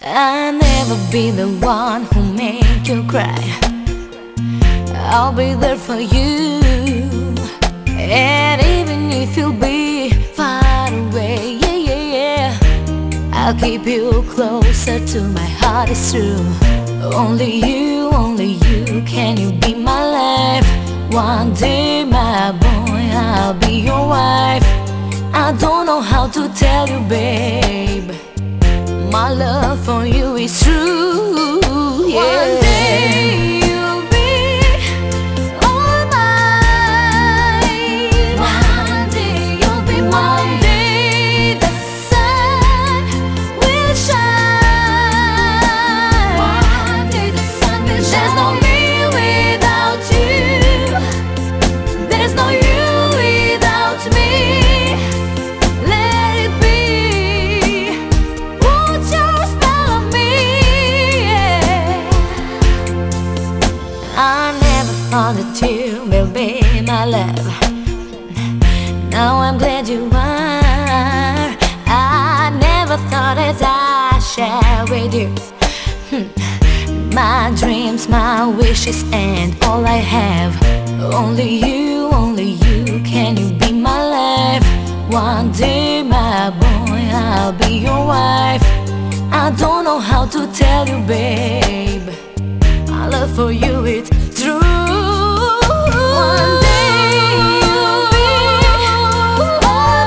I'll never be the one who make you cry. I'll be there for you. And even if you'll be far away, yeah, yeah, yeah, I'll keep you closer to my heart, it's true. Only you, can you be my life? One day, my boy, I'll be your wife. I don't know how to tell you, babe, my love for you is true, yeah. One day you'll be all mine. One day you'll be mine. One day the sun will shine. One day the sun will shine. There's no me without you. There's no you without me. Let it be. Put your spell on me, yeah. I never thought that you will be my love. Now I'm glad you are. I never thought that I share with you my dreams, my wishes, and all I have. Only you, can you be my life? One day, my boy, I'll be your wife. I don't know how to tell you, babe, my love for you, it's true. One day you'll be all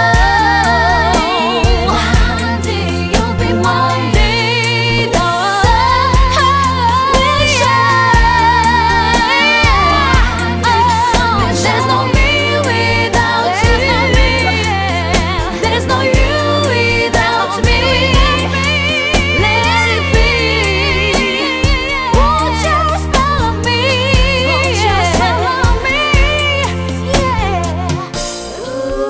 mine. One day you'll be mine. One day the sun will shine. There's no me without you. There's no you without me. Let it be. Put your spell on me. Put your spell on me, yeah.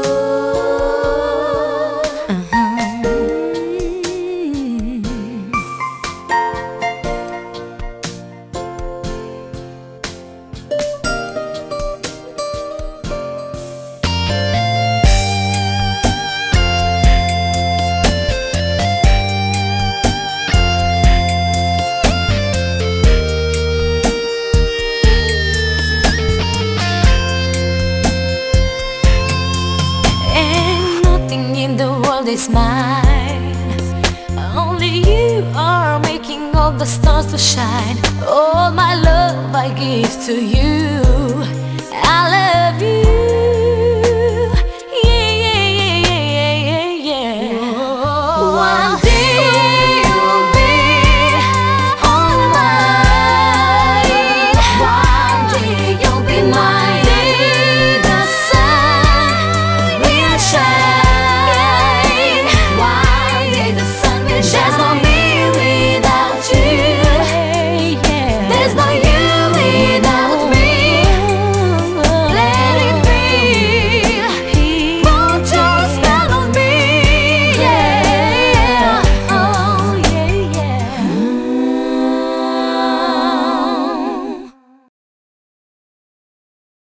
And nothing in the world is mine. Only you are making all the stars to shine. All my love I give to you. I love you.